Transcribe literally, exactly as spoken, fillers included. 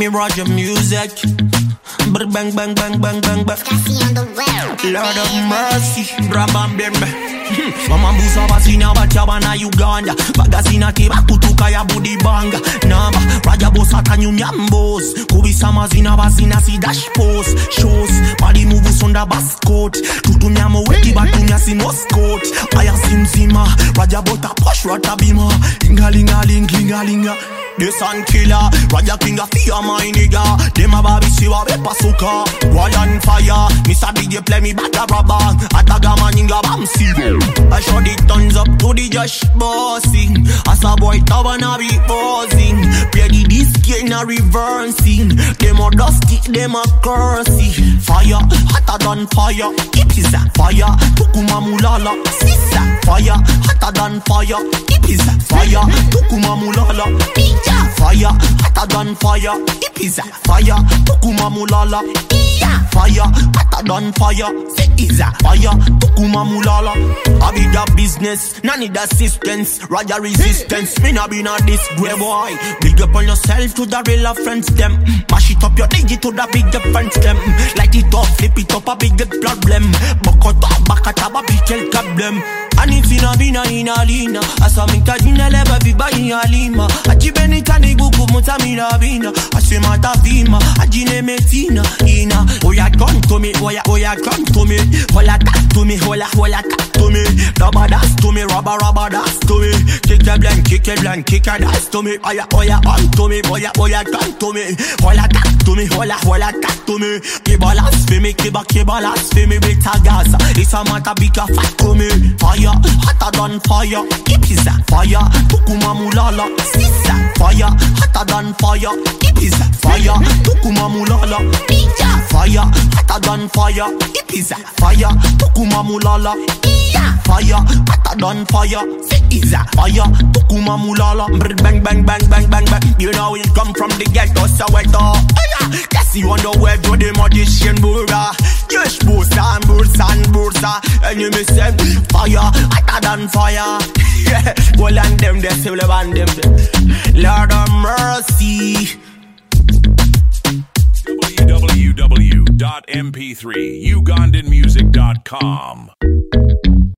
me Roger music. Bang bang bang bang bang bang bang. Cassie on the rail. Lord of mercy, Brabham Bembe. Mama busa basina bachaba na Uganda. Bagazina tiba kutuka ya budi banga. Namba, raja bosa tanyu nyambos. Kubisa mazina basina si dash post. Shows, body move sonda bascoat. Tutu nyamo weki batunya si moskot. Aya simsima, raja bota posh rata bima. Ingalinga linga linga. The sun killer, Raja King of fear my nigga. Dem a baby siwa be pasuka. Wall on fire, Mister D J play me back a rubber. Ataga maninga bam sibo. I show the tons up to the Josh bossing. As a boy tower na be buzzing. Play the disc in a reversing. Dem a dusty, dem a cursey. Fire, hotter than fire. It is a fire, Tukuma mulala. Sissa, fire, hotter than fire. It is a fire, Tukuma mulala. Fire, hotter than fire. It is a fire, Tukuma mulala. Fire, hotter than fire. Say is a fire, Tukuma mulala. I be the business, nah need assistance. Raja resistance, me nah be not this grey boy. Big up on yourself to the real friends them. Mash it up your digit to the big friends them. Light it up, flip it up a big problem. Bokota, bakata, babikel problem. And it's in a vina in a lina. Asamika jina leba viba in a lima. Ajibeni tani buku mutamina vina. Asemata vima, ajine metina ina. Oya come to me, oya oya come to me. Hola tak to me, hola hola tak to me. Rubber dance to me, rubber rubber dance to me. Kick a blank, kick a blank, kick a dance to me. Oya oya on to me, oya oya come to me. Hola tak to me, hola hola tak to me. Kibalas for me, kiba kibalas for me. Beta Gaza, it's a matter big a fat to me. Fire, hotter than fire. It is a fire, Tukuma mulala. Sissa, fire, hotter than fire. It is a fire, Tukuma mulala. Fire, hotter than fire. It is a fire, Tukuma mulala. Fire, hotter than fire. It is a fire, Tukuma mulala. Bang bang bang bang bang bang. You know it come from the ghetto, so it all. Cassie on the web to the magician burra. Yes, bursa and bursa and bursa. And you miss them. Fire, hotter than fire. Well, and them, they still live them. Lord of mercy. w w w dot m p three ugandan music dot com